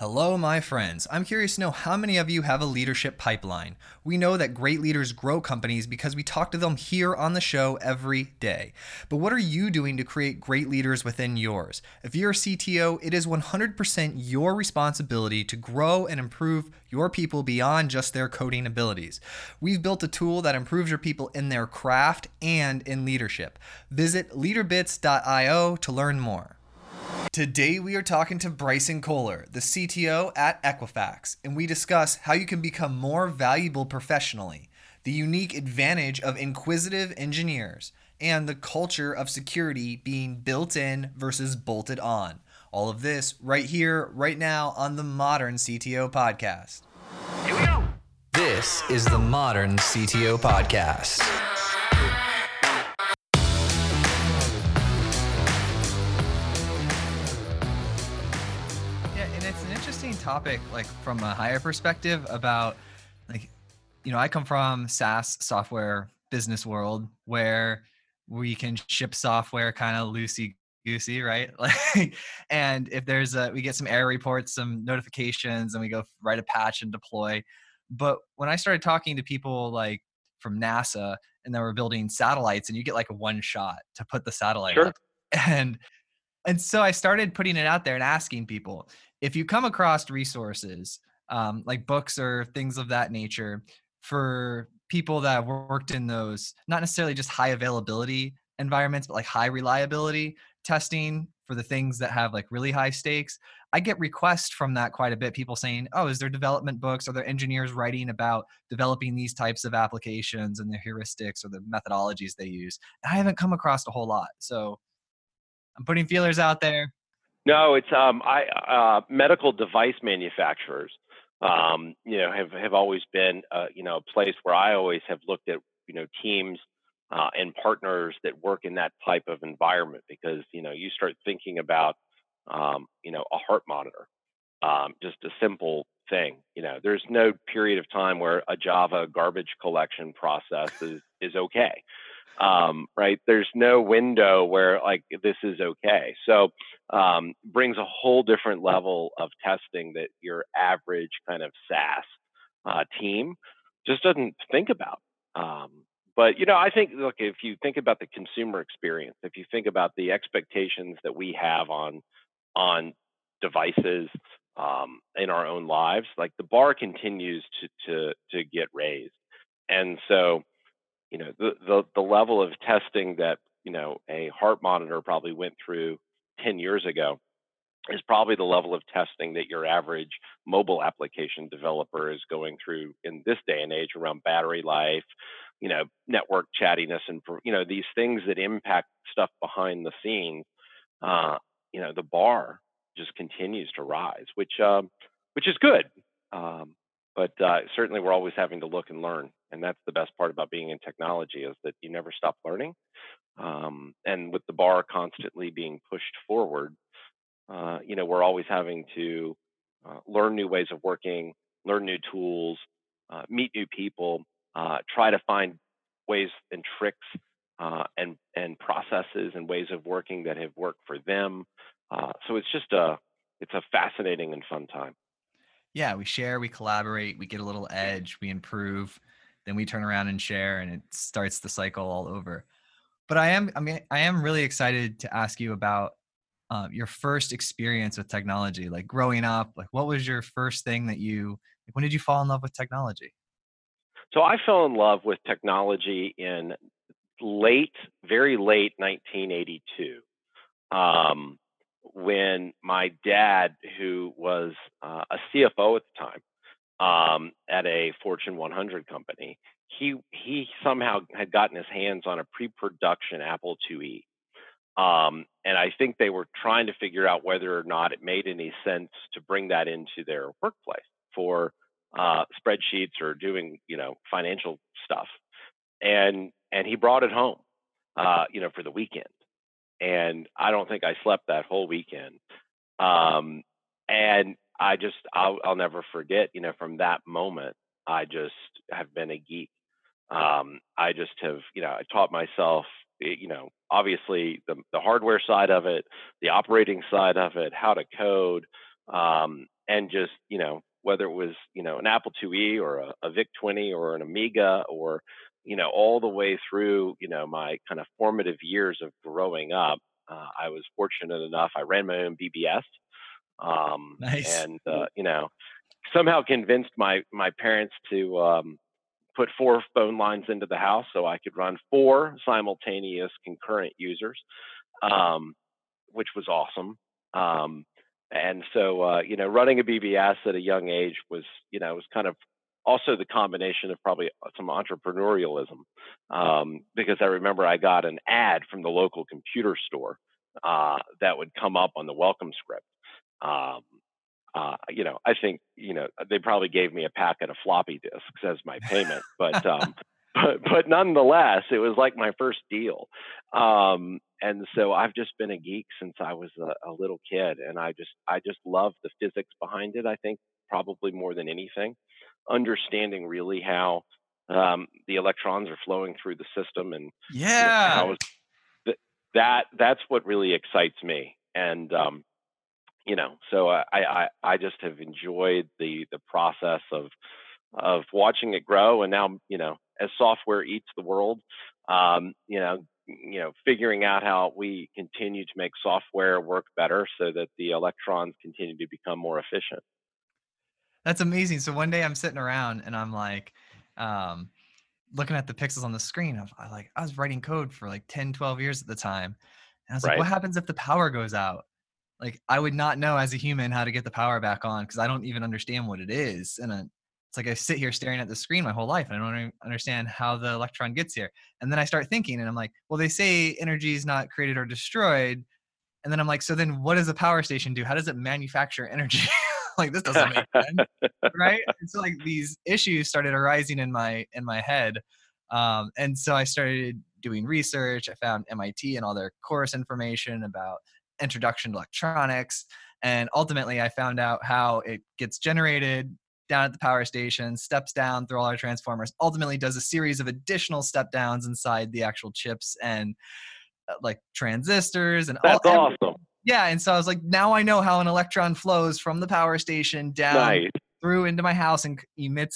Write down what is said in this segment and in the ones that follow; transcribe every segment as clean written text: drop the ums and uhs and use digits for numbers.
Hello, my friends. I'm curious to know how many of you have a leadership pipeline. We know that great leaders grow companies because we talk to them here on the show every day. But what are you doing to create great leaders within yours? If you're a CTO, it is 100% your responsibility to grow and improve your people beyond just their coding abilities. We've built a tool that improves your people in their craft and in leadership. Visit leaderbits.io to learn more. Today we are talking to Bryson Kohler, the CTO at Equifax, and we discuss how you can become more valuable professionally, the unique advantage of inquisitive engineers, and the culture of security being built in versus bolted on. All of this right here, right now on the Modern CTO Podcast. Here we go. This is the Modern CTO Podcast. It's an interesting topic, like from a higher perspective about I come from SaaS software business world where we can ship software kind of loosey goosey, right? Like, and if we get some error reports, some notifications, and we go write a patch and deploy. But when I started talking to people like from NASA and they were building satellites and you get like a one shot to put the satellite Sure. up and so I started putting it out there and asking people, if you come across resources like books or things of that nature for people that have worked in those, not necessarily just high availability environments, but like high reliability testing for the things that have like really high stakes, I get requests from that quite a bit. People saying, oh, is there development books? Are there engineers writing about developing these types of applications and the heuristics or the methodologies they use? And I haven't come across a whole lot. So I'm putting feelers out there. No, it's medical device manufacturers. Have always been a place where I always have looked at teams and partners that work in that type of environment because you start thinking about a heart monitor, just a simple thing. There's no period of time where a Java garbage collection process is okay. Right? There's no window where like this is okay. So brings a whole different level of testing that your average kind of SaaS team just doesn't think about. But I think look, if you think about the consumer experience, if you think about the expectations that we have on devices in our own lives, like the bar continues to get raised, and so the level of testing that a heart monitor probably went through 10 years ago is probably the level of testing that your average mobile application developer is going through in this day and age around battery life, network chattiness, and these things that impact stuff behind the scenes. The bar just continues to rise, which is good. But certainly we're always having to look and learn. And that's the best part about being in technology is that you never stop learning. And with the bar constantly being pushed forward, we're always having to learn new ways of working, learn new tools, meet new people, try to find ways and tricks and processes and ways of working that have worked for them. So it's a fascinating and fun time. Yeah, we share, we collaborate, we get a little edge, we improve, then we turn around and share, and it starts the cycle all over. But I am really excited to ask you about your first experience with technology, like growing up. Like, what was your first thing like, when did you fall in love with technology? So I fell in love with technology in very late 1982. When my dad, who was a CFO at the time at a Fortune 100 company, he somehow had gotten his hands on a pre-production Apple IIe, and I think they were trying to figure out whether or not it made any sense to bring that into their workplace for spreadsheets or doing financial stuff, and he brought it home, for the weekend. And I don't think I slept that whole weekend. And I'll never forget, from that moment, I just have been a geek. I just have, I taught myself, obviously the hardware side of it, the operating side of it, how to code, and just, whether it was, an Apple IIe or a VIC-20 or an Amiga, or, all the way through, my kind of formative years of growing up, I was fortunate enough. I ran my own BBS, Nice. and somehow convinced my parents to put 4 phone lines into the house so I could run 4 simultaneous concurrent users, um, which was awesome. Um, and so, running a BBS at a young age was kind of also the combination of probably some entrepreneurialism, because I remember I got an ad from the local computer store that would come up on the welcome script. Um, I think, they probably gave me a packet of floppy disks as my payment, but but nonetheless, it was like my first deal. And so I've just been a geek since I was a little kid, and I just love the physics behind it. I think probably more than anything, understanding really how the electrons are flowing through the system, and Yeah. how that's what really excites me. And so I just have enjoyed the process of watching it grow, and now, as software eats the world, figuring out how we continue to make software work better so that the electrons continue to become more efficient. That's amazing. So one day I'm sitting around and I'm like, um, looking at the pixels on the screen. I was writing code for like 10, 12 years at the time. And I was like, Right. what happens if the power goes out? Like, I would not know as a human how to get the power back on because I don't even understand what it is. And it's like I sit here staring at the screen my whole life and I don't even understand how the electron gets here. And then I start thinking and I'm like, well, they say energy is not created or destroyed. And then I'm like, so then what does a power station do? How does it manufacture energy? Like, this doesn't make sense, right? And so like these issues started arising in my head, and so I started doing research. I found MIT and all their course information about introduction to electronics, and ultimately I found out how it gets generated down at the power station, steps down through all our transformers, ultimately does a series of additional step downs inside the actual chips and like transistors and all That's awesome. yeah, and so I was like, now I know how an electron flows from the power station down Nice. through into my house and emits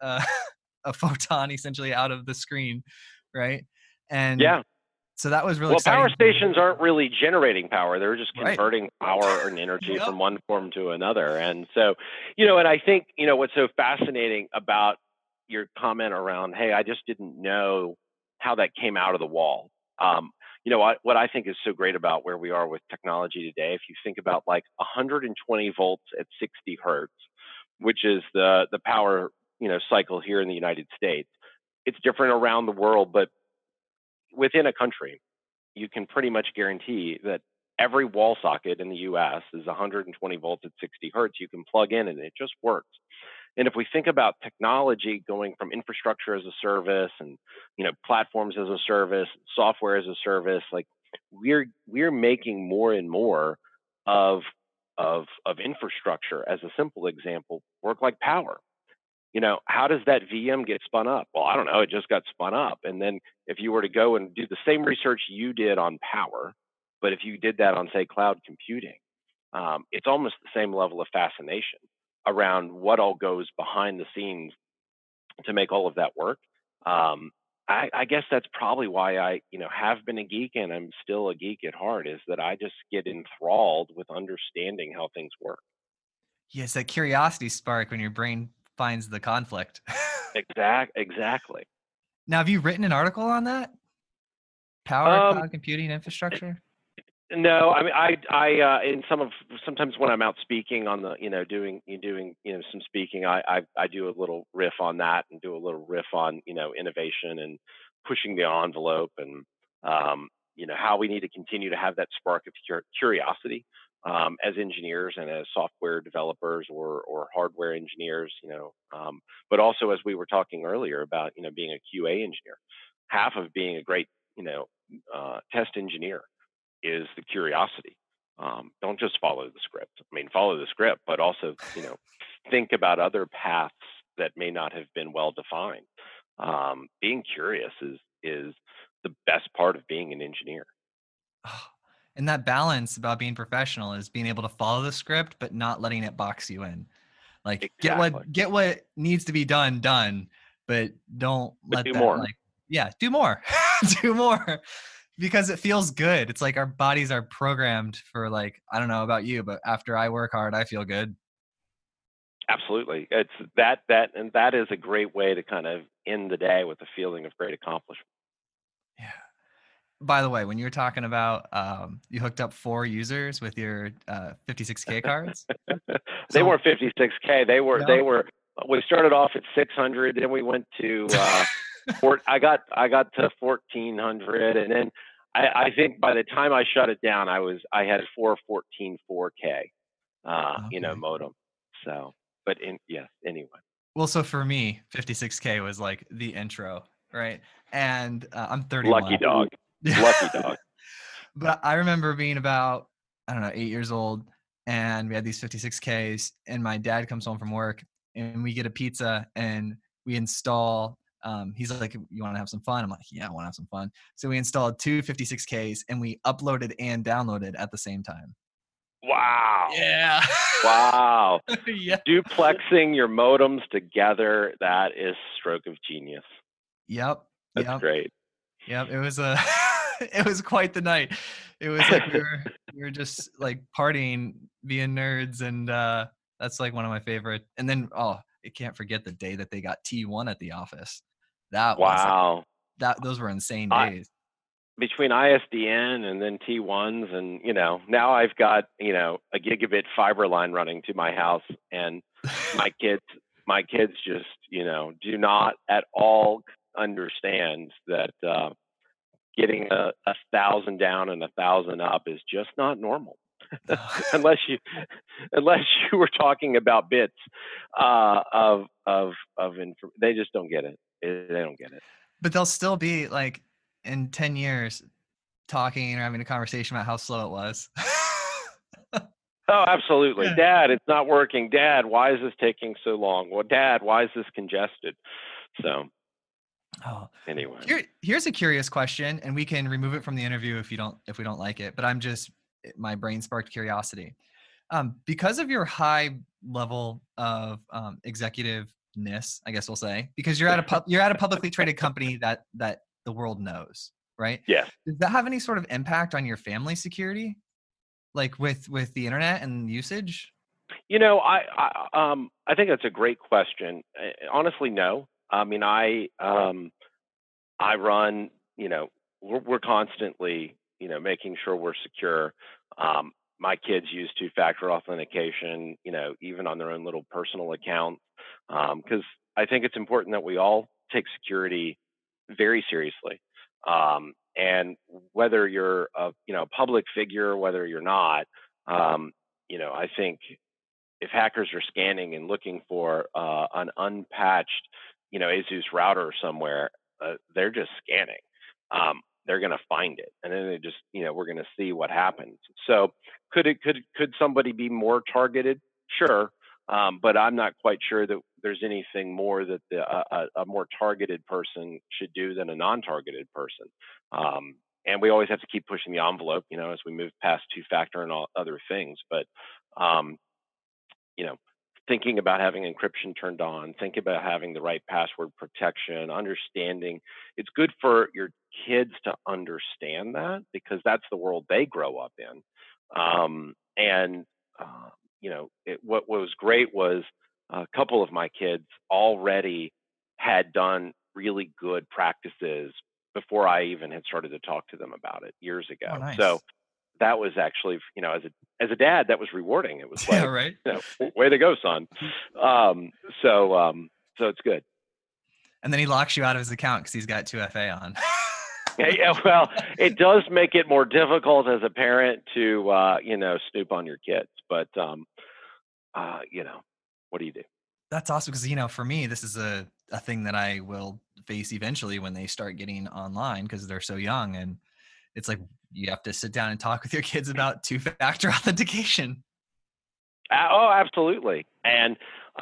a photon essentially out of the screen, right? And Yeah. so that was really Well, power exciting for me. stations aren't really generating power. They're just Right. converting power and energy Yep. from one form to another. And so, and I think, what's so fascinating about your comment around, hey, I just didn't know how that came out of the wall. What I think is so great about where we are with technology today, if you think about like 120 volts at 60 hertz, which is the power, cycle here in the United States, it's different around the world, but within a country, you can pretty much guarantee that every wall socket in the US is 120 volts at 60 hertz. You can plug in and it just works. And if we think about technology going from infrastructure as a service and platforms as a service, software as a service, like we're making more and more of of infrastructure, as a simple example, work like power. How does that VM get spun up? Well, I don't know. It just got spun up. And then if you were to go and do the same research you did on power, but if you did that on, say, cloud computing, it's almost the same level of fascination around what all goes behind the scenes to make all of that work. Um, I guess that's probably why I, have been a geek and I'm still a geek at heart, is that I just get enthralled with understanding how things work. Yes, that curiosity spark when your brain finds the conflict. Exactly. Now, have you written an article on that? Power, Um, cloud computing infrastructure? No, I mean, in sometimes when I'm out speaking on the, doing, some speaking, I do a little riff on that and do a little riff on, innovation and pushing the envelope, and, how we need to continue to have that spark of curiosity, as engineers and as software developers or hardware engineers, but also as we were talking earlier about, being a QA engineer, half of being a great, test engineer is the curiosity. Don't just follow the script. I mean, follow the script, but also, think about other paths that may not have been well defined. Being curious is the best part of being an engineer. Oh, And that balance about being professional is being able to follow the script, but not letting it box you in. Like Exactly. get what needs to be done, but don't But let do that more. like, yeah, do more, do more because it feels good. It's like our bodies are programmed for like, I don't know about you, but after I work hard, I feel good. Absolutely. It's and that is a great way to kind of end the day with a feeling of great accomplishment. Yeah. By the way, when you were talking about you hooked up 4 users with your 56K cards. They So weren't 56K. They no. were we started off at 600, then we went to I got to 1400, and then I think by the time I shut it down, I had 414.4K Okay. modem. So, but yes, anyway. Well, so for me, 56K was like the intro, right? And I'm Lucky 31. dog. Yeah. Lucky dog. But I remember being about, I don't know, 8 years old, and we had these 56Ks, and my dad comes home from work, and we get a pizza, and we install. He's like, "You want to have some fun?" I'm like, "Yeah, I want to have some fun." So we installed two 56Ks, and we uploaded and downloaded at the same time. Wow. Yeah. Wow. Yeah. Duplexing your modems together, that is stroke of genius. Yep. That's Yep. great. Yep, it was a it was quite the night. It was like we were just like partying, being nerds, and that's like one of my favorite. And then I can't forget the day that they got T1 at the office. That was like Wow. those were insane I days. between ISDN and then T1s, and now I've got, a gigabit fiber line running to my house, and my kids my kids just, do not at all understand that getting a thousand down and 1,000 up is just not normal. unless you unless you were talking about bits they just don't get it. They don't get it. But they'll still be like in 10 years talking or having a conversation about how slow it was. Oh, absolutely. Yeah. Dad, it's not working. Dad, why is this taking so long? Well, Dad, why is this congested? So Oh, anyway. here's a curious question, and we can remove it from the interview if we don't like it. But my brain sparked curiosity. Because of your high level of executiveness, I guess we'll say, because you're at a publicly traded company that the world knows, right? Yes. Does that have any sort of impact on your family security, like with the internet and usage? I think that's a great question. Honestly, no. I mean, I run, we're constantly, making sure we're secure. My kids use two-factor authentication, even on their own little personal accounts, because I think it's important that we all take security very seriously. And whether you're a public figure, whether you're not, I think if hackers are scanning and looking for an unpatched, ASUS router somewhere, they're just scanning. They're going to find it, and then they just, we're going to see what happens. So, could somebody be more targeted? Sure, but I'm not quite sure that there's anything more that a more targeted person should do than a non-targeted person. And we always have to keep pushing the envelope, as we move past two-factor and all other things. But um, you know, thinking about having encryption turned on, thinking about having the right password protection, understanding it's good for your kids to understand that because that's the world they grow up in. And what was great was a couple of my kids already had done really good practices before I even had started to talk to them about it years Oh, ago. So nice. that was actually, as a dad, that was rewarding. It was Yeah, like, right. way to go, son. Um, so, so it's good. And then he locks you out of his account because he's got 2FA on. Yeah, well, it does make it more difficult as a parent to, snoop on your kids. But, what do you do? That's awesome because for me, this is a thing that I will face eventually when they start getting online because they're so young, and it's like you have to sit down and talk with your kids about two-factor authentication. Oh, absolutely. And,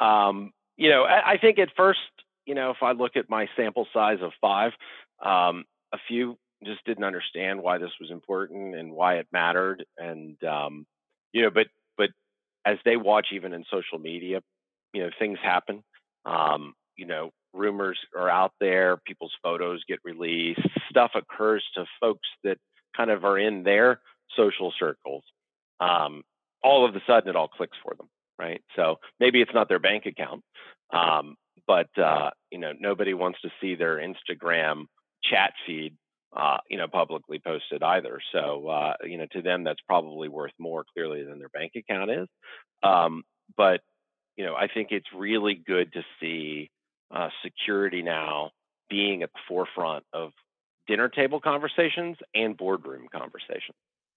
I think at first, if I look at my sample size of 5, a few just didn't understand why this was important and why it mattered. And but as they watch, even in social media, things happen. Rumors are out there, people's photos get released, stuff occurs to folks that kind of are in their social circles. Um, all of a sudden, it all clicks for them, right? So maybe it's not their bank account, um, but nobody wants to see their Instagram chat feed, publicly posted either. So to them, that's probably worth more clearly than their bank account is. But I think it's really good to see security now being at the forefront of dinner table conversations and boardroom conversations.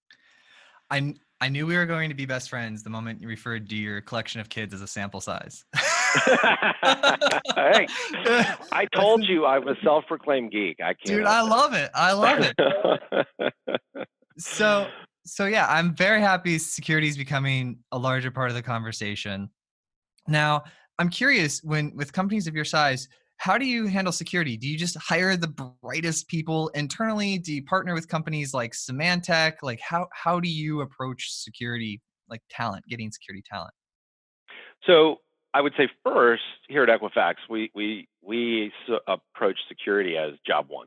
I knew we were going to be best friends the moment you referred to your collection of kids as a sample size. Hey, I told you I was a self-proclaimed geek. I can't. Dude, I love it. I love it. So yeah, I'm very happy security is becoming a larger part of the conversation. Now, I'm curious, with companies of your size, how do you handle security? Do you just hire the brightest people internally? Do you partner with companies like Symantec? Like how do you approach security, like getting security talent? So I would say first, here at Equifax, we approach security as job one.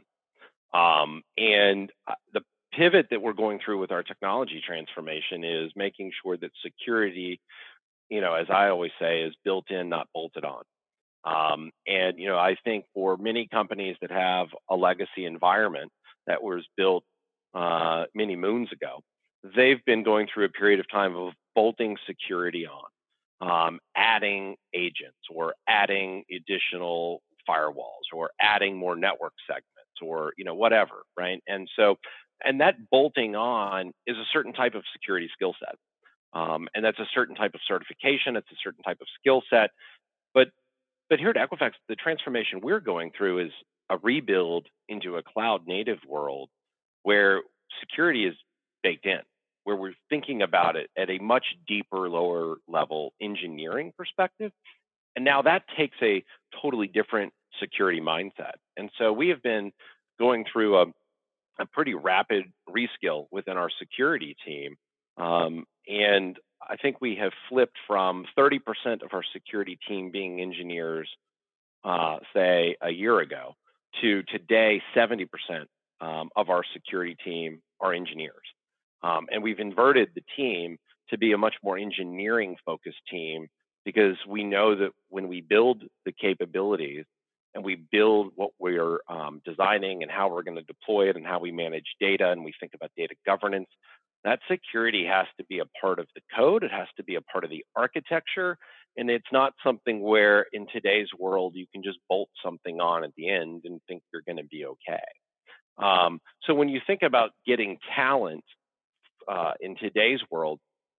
And the pivot that we're going through with our technology transformation is making sure that security, as I always say, is built in, not bolted on. And I think for many companies that have a legacy environment that was built many moons ago, they've been going through a period of time of bolting security on, adding agents or adding additional firewalls or adding more network segments or whatever, right? And that bolting on is a certain type of security skill set, and that's a certain type of certification. It's a certain type of skill set, but here at Equifax, the transformation we're going through is a rebuild into a cloud native world where security is baked in, where we're thinking about it at a much deeper, lower level engineering perspective. And now that takes a totally different security mindset. And so we have been going through a pretty rapid reskill within our security team. And I think we have flipped from 30% of our security team being engineers, say a year ago, to today 70% of our security team are engineers. And we've inverted the team to be a much more engineering focused team because we know that when we build the capabilities and we build what we're designing and how we're going to deploy it and how we manage data and we think about data governance, that security has to be a part of the code. It has to be a part of the architecture. And it's not something where in today's world, you can just bolt something on at the end and think you're going to be okay. So when you think about getting talent in today's world,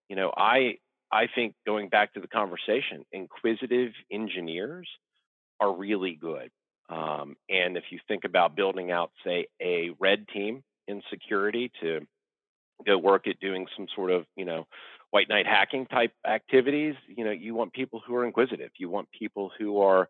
I think going back to the conversation, inquisitive engineers are really good. And if you think about building out, say, a red team in security to go work at doing some sort of, white knight hacking type activities, you want people who are inquisitive. You want people who are,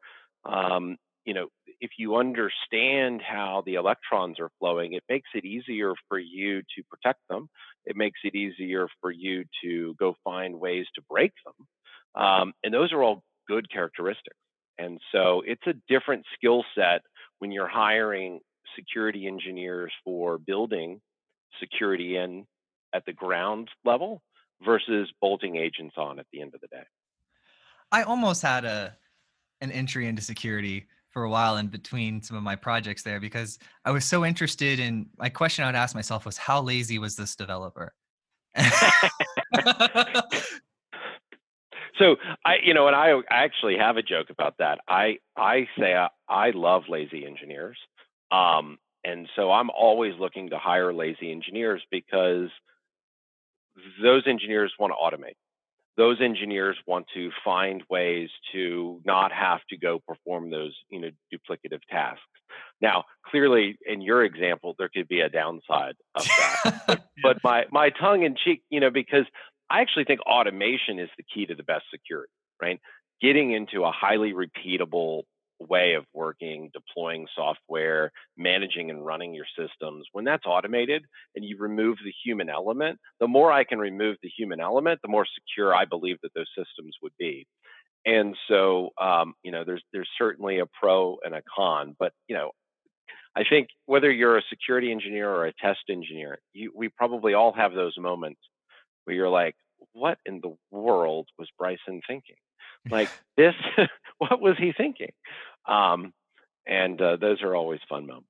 if you understand how the electrons are flowing, it makes it easier for you to protect them. It makes it easier for you to go find ways to break them. And those are all good characteristics. And so it's a different skill set when you're hiring security engineers for building security in at the ground level versus bolting agents on at the end of the day. I almost had an entry into security for a while in between some of my projects there because I was so interested in my question I would ask myself was how lazy was this developer? So I actually have a joke about that. I say I love lazy engineers. And so I'm always looking to hire lazy engineers because those engineers want to automate. Those engineers want to find ways to not have to go perform those, duplicative tasks. Now, clearly, in your example, there could be a downside of that. But my tongue in cheek, because I actually think automation is the key to the best security, right? Getting into a highly repeatable way of working, deploying software, managing and running your systems, when that's automated and you remove the human element, the more I can remove the human element, the more secure I believe that those systems would be. And so, there's certainly a pro and a con, but I think whether you're a security engineer or a test engineer, we probably all have those moments where you're like, what in the world was Bryson thinking? Like this, what was he thinking? Um, and those are always fun moments.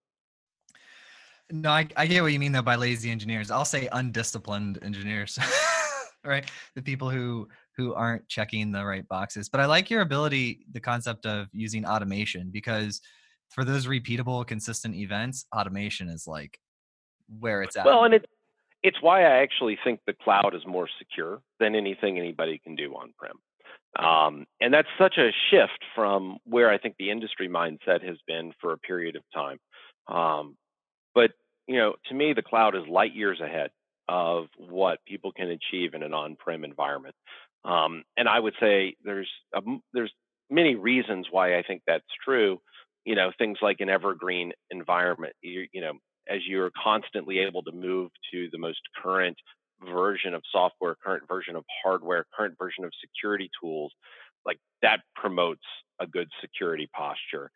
No, I get what you mean though by lazy engineers. I'll say undisciplined engineers, right? The people who aren't checking the right boxes. But I like your ability, the concept of using automation, because for those repeatable, consistent events, automation is like where it's at. Well, and it's why I actually think the cloud is more secure than anything anybody can do on prem. And that's such a shift from where I think the industry mindset has been for a period of time. Um, but to me, the cloud is light years ahead of what people can achieve in an on-prem environment. And I would say there's many reasons why I think that's true. Things like an evergreen environment. As you're constantly able to move to the most current version of software, current version of hardware, current version of security tools, like that promotes a good security posture.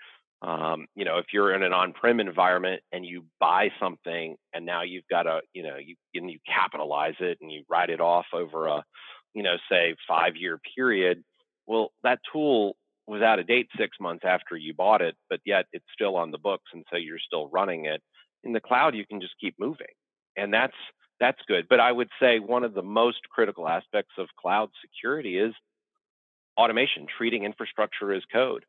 If you're in an on-prem environment and you buy something and now you've got you capitalize it and you write it off over a, say 5-year period, well, that tool was out of date 6 months after you bought it, but yet it's still on the books, and so you're still running it. In the cloud, you can just keep moving, and that's good. But I would say one of the most critical aspects of cloud security is automation, treating infrastructure as code.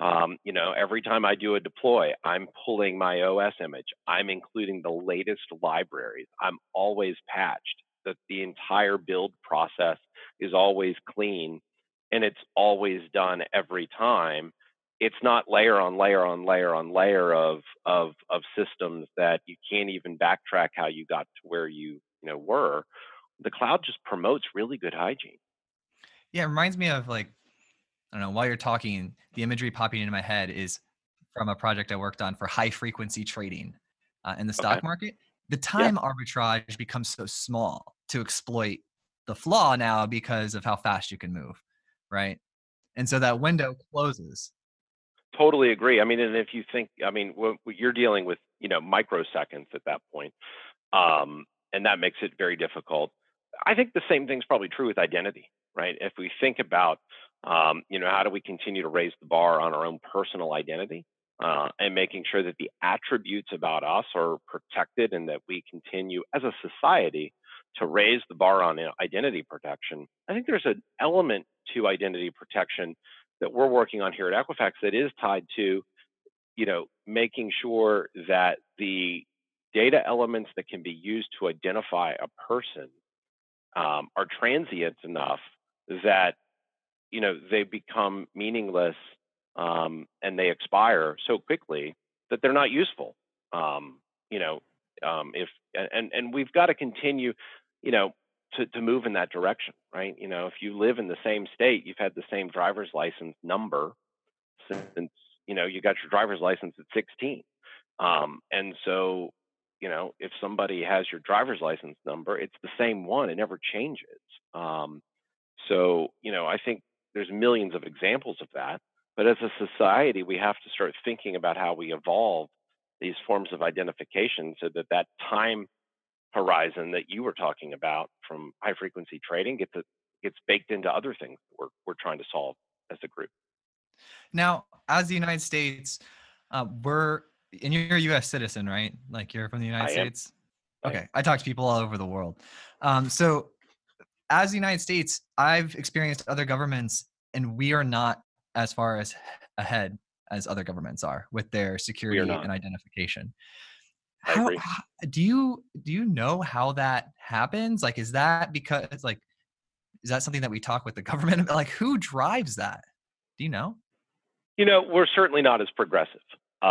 Every time I do a deploy, I'm pulling my OS image. I'm including the latest libraries. I'm always patched. That the entire build process is always clean, and it's always done every time. It's not layer on layer on layer on layer of systems that you can't even backtrack how you got to where you were. The cloud just promotes really good hygiene. Yeah, it reminds me of like, I don't know, while you're talking, the imagery popping into my head is from a project I worked on for high frequency trading in the Okay. stock market. The Yeah. time arbitrage becomes so small to exploit the flaw now because of how fast you can move, right? And so that window closes. Totally agree. I mean, and if you think, you're dealing with, microseconds at that point, and that makes it very difficult. I think the same thing's probably true with identity, right? If we think about, how do we continue to raise the bar on our own personal identity, and making sure that the attributes about us are protected and that we continue as a society to raise the bar on identity protection. I think there's an element to identity protection that we're working on here at Equifax that is tied to, making sure that the data elements that can be used to identify a person are transient enough that they become meaningless, and they expire so quickly that they're not useful. You know, if and we've got to continue, you know, to move in that direction, right? If you live in the same state, you've had the same driver's license number since you got your driver's license at 16. And so, if somebody has your driver's license number, it's the same one; it never changes. Um, I think there's millions of examples of that. But as a society, we have to start thinking about how we evolve these forms of identification so that that time horizon that you were talking about from high frequency trading gets baked into other things that we're trying to solve as a group. Now, as the United States, and you're a U.S. citizen, right? Like you're from the United I am. States. I am. Okay, I talk to people all over the world. So, as the United States, I've experienced other governments, and we are not as far as ahead as other governments are with their We are security not. and identification. I agree. Do you know how that happens? Like, is that because like is that something that we talk with the government about? Like, who drives that? Do you know? We're certainly not as progressive.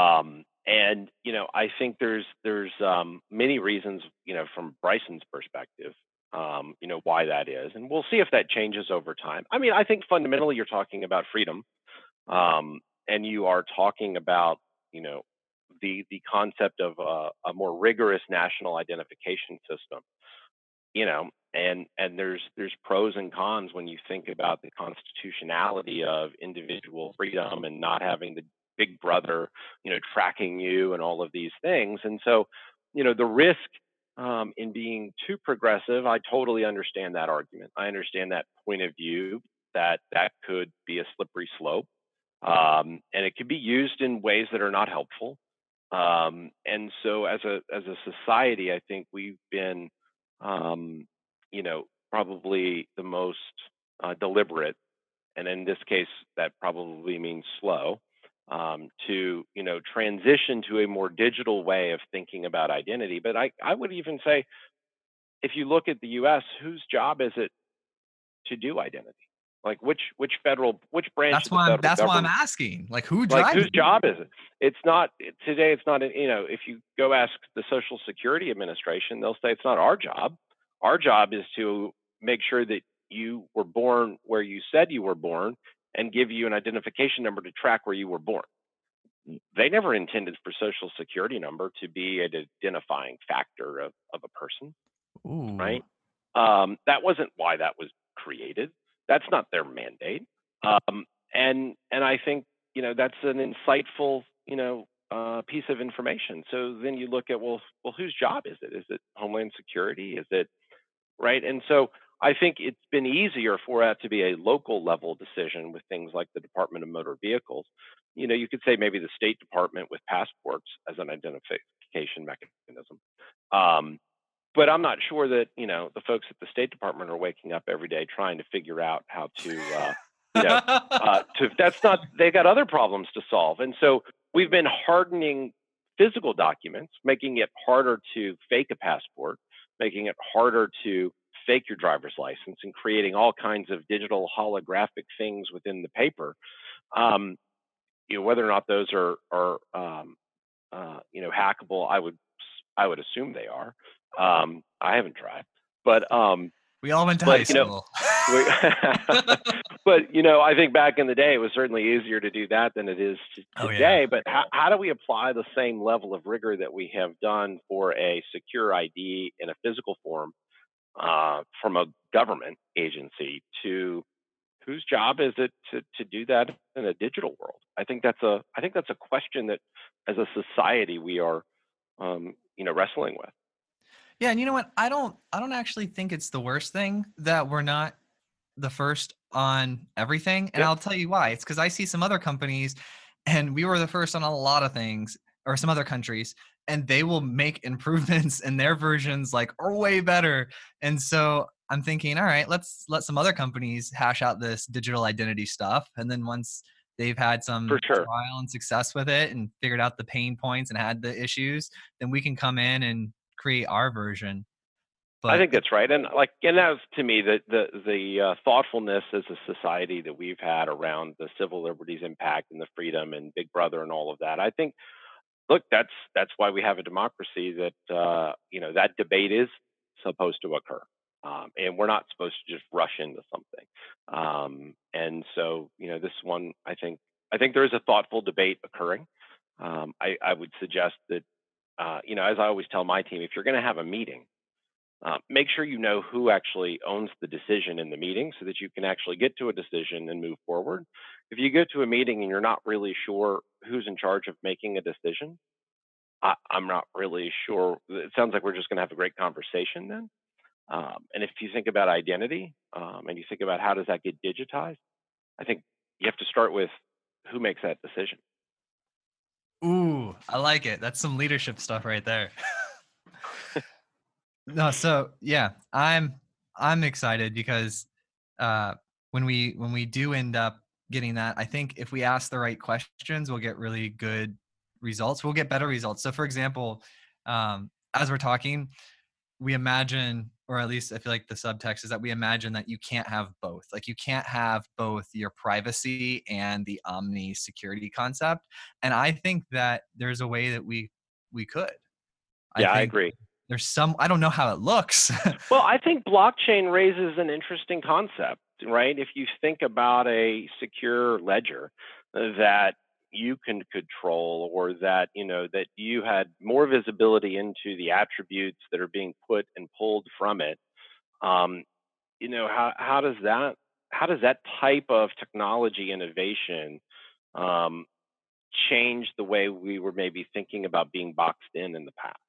And I think there's many reasons, from Bryson's perspective, why that is, and we'll see if that changes over time. I mean, I think fundamentally you're talking about freedom, and you are talking about, you know, the concept of a more rigorous national identification system, you know, and there's pros and cons when you think about the constitutionality of individual freedom and not having the big brother, you know, tracking you and all of these things. And so, you know, the risk in being too progressive, I totally understand that argument. I understand that point of view, that that could be a slippery slope, and it could be used in ways that are not helpful. And so, as a society, I think we've been, um, you know, probably the most deliberate, and in this case, that probably means slow, to, you know, transition to a more digital way of thinking about identity. But I would even say, if you look at the U.S., whose job is it to do identity? Like which branch of the federal That's why I'm government? asking. Like, who Like, drives whose it? job is it? It's not today. It's not. You know, if you go ask the Social Security Administration, they'll say it's not our job. Our job is to make sure that you were born where you said you were born and give you an identification number to track where you were born. They never intended for Social Security number to be an identifying factor of a person, Ooh. right? That wasn't why that was created. That's not their mandate. And I think, you know, that's an insightful, you know, piece of information. So then you look at, well, whose job is it? Is it Homeland Security? Is it right? And so I think it's been easier for that to be a local level decision with things like the Department of Motor Vehicles. You know, you could say maybe the State Department with passports as an identification mechanism. Um, but I'm not sure that, you know, the folks at the State Department are waking up every day trying to figure out how to, you know, to that's not, they got other problems to solve. And so we've been hardening physical documents, making it harder to fake a passport, making it harder to fake your driver's license, and creating all kinds of digital holographic things within the paper. Um, you know, whether or not those are you know, hackable, I would assume they are. I haven't tried, but We all went to high but you know, school. we, but you know, I think back in the day it was certainly easier to do that than it is Oh yeah. today. But how do we apply the same level of rigor that we have done for a secure ID in a physical form, from a government agency, to whose job is it to do that in a digital world? I think that's a question that, as a society, we are, you know, wrestling with. Yeah, and you know what? I don't actually think it's the worst thing that we're not the first on everything. And Yep, I'll tell you why. It's because I see some other companies and we were the first on a lot of things, or some other countries, and they will make improvements and their versions like are way better. And so I'm thinking, all right, let's let some other companies hash out this digital identity stuff. And then once they've had for some sure. trial and success with it and figured out the pain points and had the issues, then we can come in and create our version. I But think that's right, and like, and that's, to me, the thoughtfulness as a society that we've had around the civil liberties impact and the freedom and Big Brother and all of that. I think, look, that's why we have a democracy. That you know, that debate is supposed to occur, and we're not supposed to just rush into something. And so, you know, this one, I think there is a thoughtful debate occurring. I would suggest that, you know, as I always tell my team, if you're going to have a meeting, make sure you know who actually owns the decision in the meeting so that you can actually get to a decision and move forward. If you go to a meeting and you're not really sure who's in charge of making a decision, I'm not really sure. It sounds like we're just going to have a great conversation then. And if you think about identity, and you think about how does that get digitized, I think you have to start with who makes that decision. ooh, I like it. That's some leadership stuff right there. No, so yeah, I'm excited because when we do end up getting that, I think if we ask the right questions, we'll get really good results. We'll get better results. So for example, as we're talking, we imagine, or at least I feel like the subtext is that we imagine that you can't have both. Like you can't have both your privacy and the omni security concept. And I think that there's a way that we could. I Yeah, I think agree. there's some, I don't know how it looks. Well, I think blockchain raises an interesting concept, right? If you think about a secure ledger that, you can control, or that that you had more visibility into the attributes that are being put and pulled from it. um, how does that type of technology innovation um, change the way we were maybe thinking about being boxed in the past,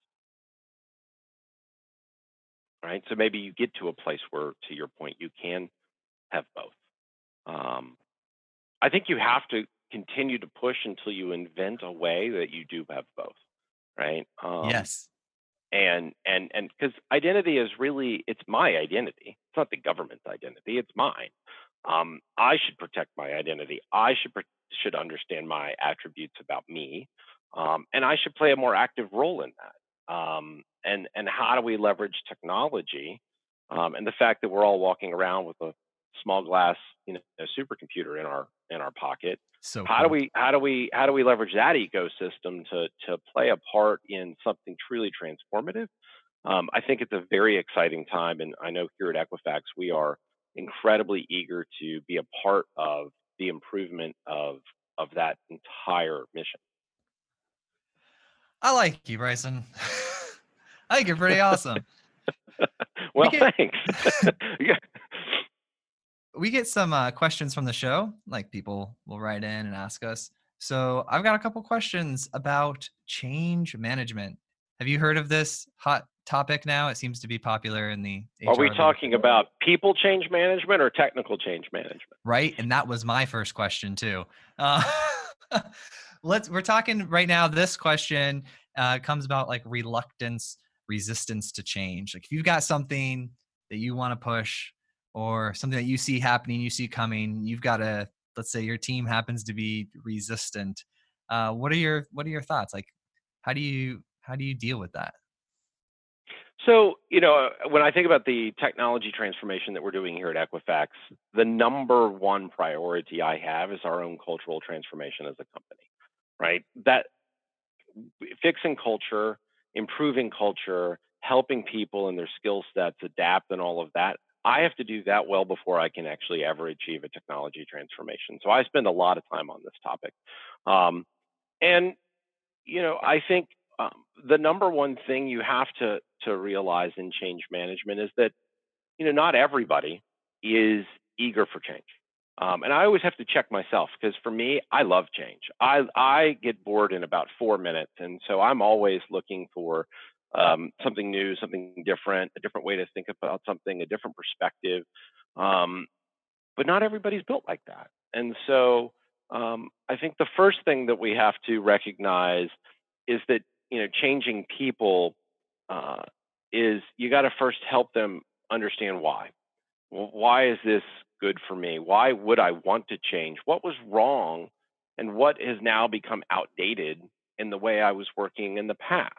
right? So maybe you get to a place where, to your point, you can have both. um, I think you have to continue to push until you invent a way that you do have both, right? Yes. And because identity is really, it's my identity. It's not the government's identity. It's mine. I should protect my identity. I should understand my attributes about me, and I should play a more active role in that. And how do we leverage technology, and the fact that we're all walking around with a small glass, a supercomputer in our pocket? So How do cool. we leverage that ecosystem to play a part in something truly transformative? I think it's a very exciting time, and I know here at Equifax we are incredibly eager to be a part of the improvement of that entire mission. I like you, Bryson. I think you're pretty awesome. We Well, get thanks. Yeah. we get some questions from the show, like people will write in and ask us. So I've got a couple questions about change management. Have you heard of this hot topic now? It seems to be popular in the Are we HR talking leadership, about people change management or technical change management? right? And that was my first question too. Uh, we're talking right now. This question comes about like reluctance, resistance to change. Like if you've got something that you want to push or something that you see happening, you see coming, you've got to, let's say your team happens to be resistant. What are your thoughts? Like how do you deal with that? So, when I think about the technology transformation that we're doing here at Equifax, the number one priority I have is our own cultural transformation as a company, right? That fixing culture, improving culture, helping people and their skill sets adapt and all of that. I have to do that well before I can actually ever achieve a technology transformation. So I spend a lot of time on this topic. Um, and I think the number one thing you have to realize in change management is that not everybody is eager for change. And I always have to check myself because for me, I love change. I get bored in about 4 minutes, and so I'm always looking for something new, something different, a different way to think about something, a different perspective. Um, but not everybody's built like that, and so I think the first thing that we have to recognize is that changing people uh, is you got to first help them understand why. Well, why is this good for me? Why would I want to change? What was wrong and what has now become outdated in the way I was working in the past?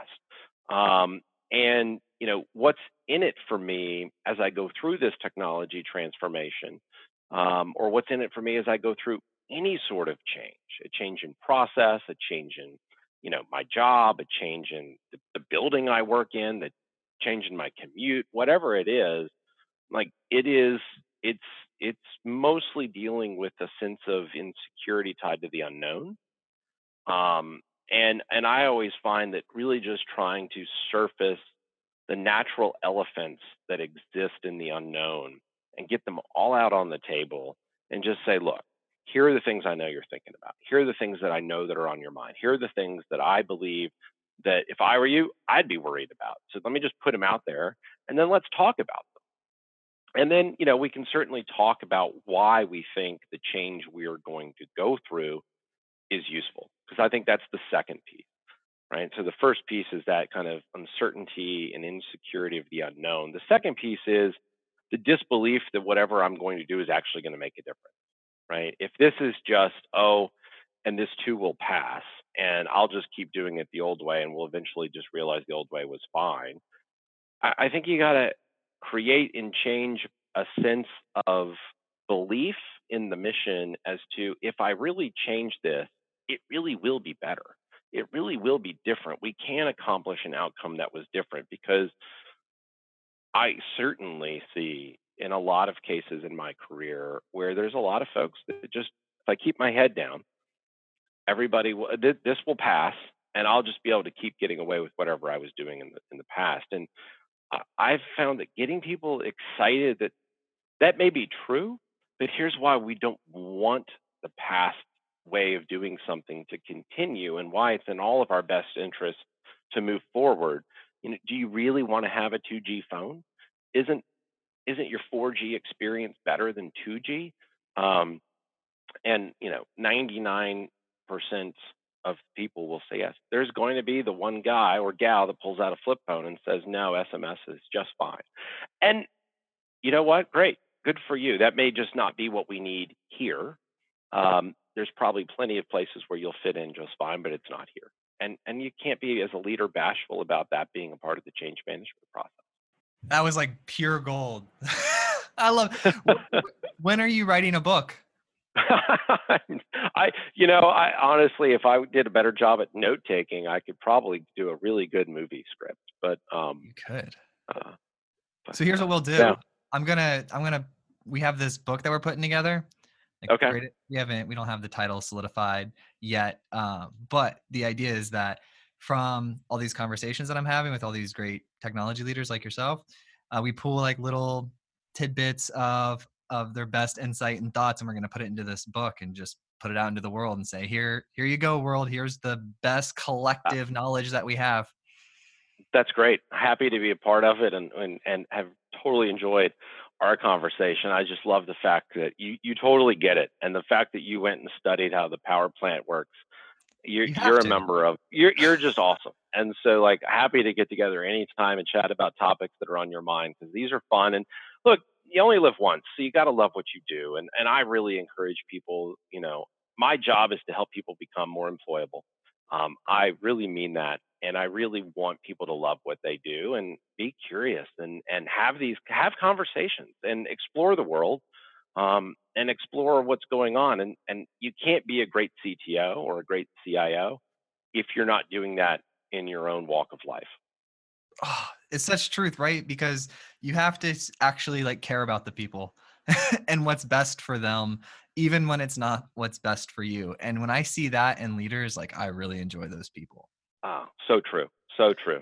And what's in it for me as I go through this technology transformation, or what's in it for me as I go through any sort of change, a change in process, a change in my job, a change in the building I work in, the change in my commute, whatever it is. Like it's it's mostly dealing with a sense of insecurity tied to the unknown. And I always find that really just trying to surface the natural elephants that exist in the unknown and get them all out on the table and just say, look, here are the things I know you're thinking about. Here are the things that I know that are on your mind. Here are the things that I believe that if I were you, I'd be worried about. So let me just put them out there and then let's talk about them. And then, we can certainly talk about why we think the change we are going to go through is useful, because I think that's the second piece, right? So the first piece is that kind of uncertainty and insecurity of the unknown. The second piece is the disbelief that whatever I'm going to do is actually going to make a difference, right? If this is just, oh, and this too will pass, and I'll just keep doing it the old way, and we'll eventually just realize the old way was fine. I think you got to create and change a sense of belief in the mission as to, if I really change this, it really will be better. It really will be different. We can accomplish an outcome that was different, because I certainly see in a lot of cases in my career where there's a lot of folks that just, if I keep my head down, everybody will, this will pass, and I'll just be able to keep getting away with whatever I was doing in the past. And I've found that getting people excited that may be true, but here's why we don't want the past way of doing something to continue, and why it's in all of our best interest to move forward. Do you really want to have a 2G phone? Isn't your 4G experience better than 2G? Um, and 99% of people will say yes. There's going to be the one guy or gal that pulls out a flip phone and says no, SMS is just fine. And you know what? Great, good for you. That may just not be what we need here. There's probably plenty of places where you'll fit in just fine, but it's not here. And you can't be, as a leader, bashful about that being a part of the change management process. That was like pure gold. I love. When are you writing a book? I honestly, if I did a better job at note taking, I could probably do a really good movie script. But you could. So here's what we'll do. Yeah. I'm gonna. We have this book that we're putting together. Okay. We don't have the title solidified yet, but the idea is that from all these conversations that I'm having with all these great technology leaders like yourself, we pull like little tidbits of their best insight and thoughts, and we're going to put it into this book and just put it out into the world and say, here you go, world. Here's the best collective knowledge that we have. That's great. Happy to be a part of it, and have totally enjoyed our conversation. I just love the fact that you totally get it, and the fact that you went and studied how the power plant works. You're a member of. You're just awesome, and so like happy to get together anytime and chat about topics that are on your mind, because these are fun. And look, you only live once, so you got to love what you do. And I really encourage people. My job is to help people become more employable. I really mean that. And I really want people to love what they do and be curious and have conversations and explore the world, and explore what's going on. And you can't be a great CTO or a great CIO if you're not doing that in your own walk of life. Oh, it's such truth, right? Because you have to actually like care about the people and what's best for them, even when it's not what's best for you. And when I see that in leaders, like I really enjoy those people. Oh, so true. So true.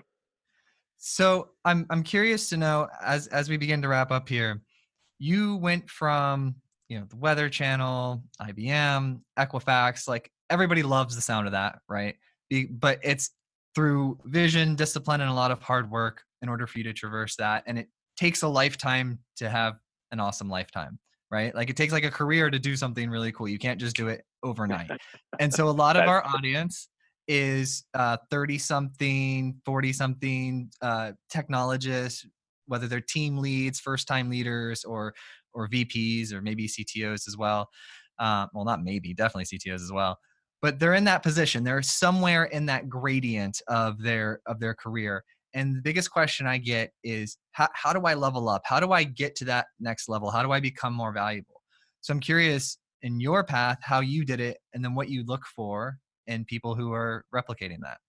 So I'm curious to know, as we begin to wrap up here, you went from the Weather Channel, IBM, Equifax, like everybody loves the sound of that, right? But it's through vision, discipline, and a lot of hard work in order for you to traverse that. And it takes a lifetime to have an awesome lifetime, right? Like it takes like a career to do something really cool. You can't just do it overnight. And so a lot of our audience is 30 something, 40 something technologists, whether they're team leads, first time leaders, or VPs, or maybe CTOs as well. Well, not maybe, definitely CTOs as well. But they're in that position. They're somewhere in that gradient of their career. And the biggest question I get is, how do I level up? How do I get to that next level? How do I become more valuable? So I'm curious in your path, how you did it, and then what you look for in people who are replicating that.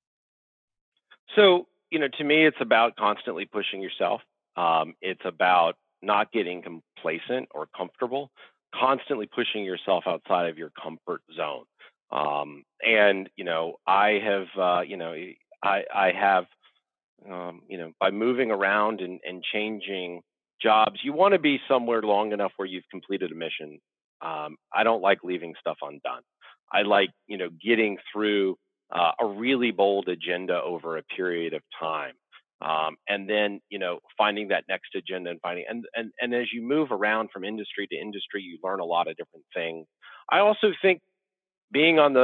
So, to me, it's about constantly pushing yourself. It's about not getting complacent or comfortable, constantly pushing yourself outside of your comfort zone. And I have, I have, by moving around and changing jobs, you want to be somewhere long enough where you've completed a mission. I don't like leaving stuff undone. I like, getting through a really bold agenda over a period of time. And then, finding that next agenda and finding, and as you move around from industry to industry, you learn a lot of different things. I also think being on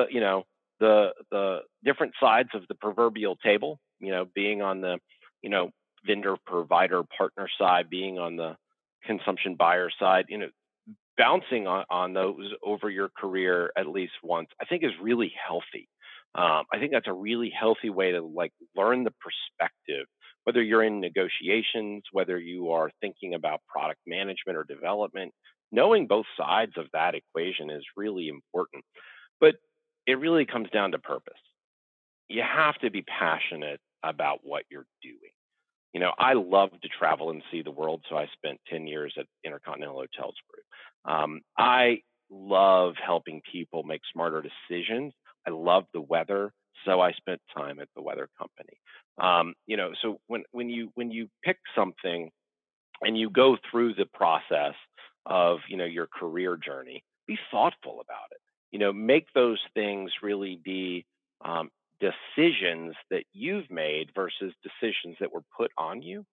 the different sides of the proverbial table, being on the, vendor, provider, partner side, being on the consumption buyer side, bouncing on those over your career at least once, I think is really healthy. I think that's a really healthy way to like learn the perspective, whether you're in negotiations, whether you are thinking about product management or development. Knowing both sides of that equation is really important. But it really comes down to purpose. You have to be passionate about what you're doing. I love to travel and see the world, so I spent 10 years at Intercontinental Hotels Group. I love helping people make smarter decisions. I love the weather, so I spent time at the weather company. So when you pick something and you go through the process of your career journey, be thoughtful about it. Make those things really be decisions that you've made versus decisions that were put on you,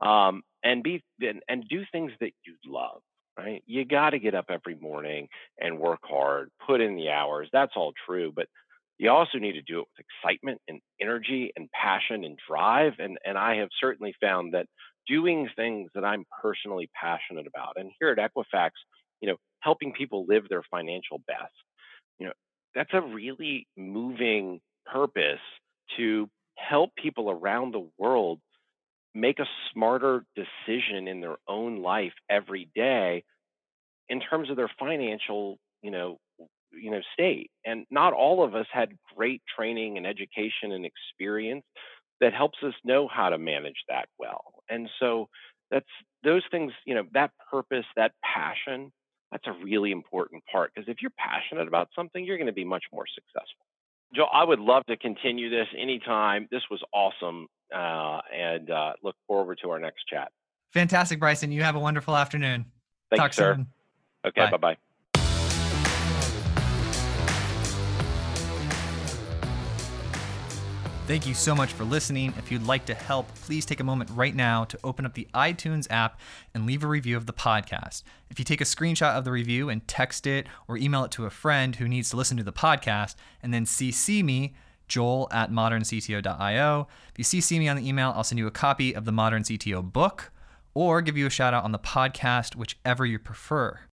and do things that you love. Right, you got to get up every morning and work hard, put in the hours. That's all true, but you also need to do it with excitement and energy and passion and drive. And I have certainly found that doing things that I'm personally passionate about, and here at Equifax, helping people live their financial best, you know, that's a really moving purpose to help people around the world make a smarter decision in their own life every day in terms of their financial, state. And not all of us had great training and education and experience that helps us know how to manage that well. And so that's those things, that purpose, that passion, that's a really important part because if you're passionate about something, you're going to be much more successful. Joe, I would love to continue this anytime. This was awesome, and look forward to our next chat. Fantastic, Bryson. You have a wonderful afternoon. Thank Talk you, sir. soon. Okay, Bye. bye-bye. Thank you so much for listening. If you'd like to help, please take a moment right now to open up the iTunes app and leave a review of the podcast. If you take a screenshot of the review and text it or email it to a friend who needs to listen to the podcast, and then CC me, joel@moderncto.io. If you CC me on the email, I'll send you a copy of the Modern CTO book or give you a shout out on the podcast, whichever you prefer.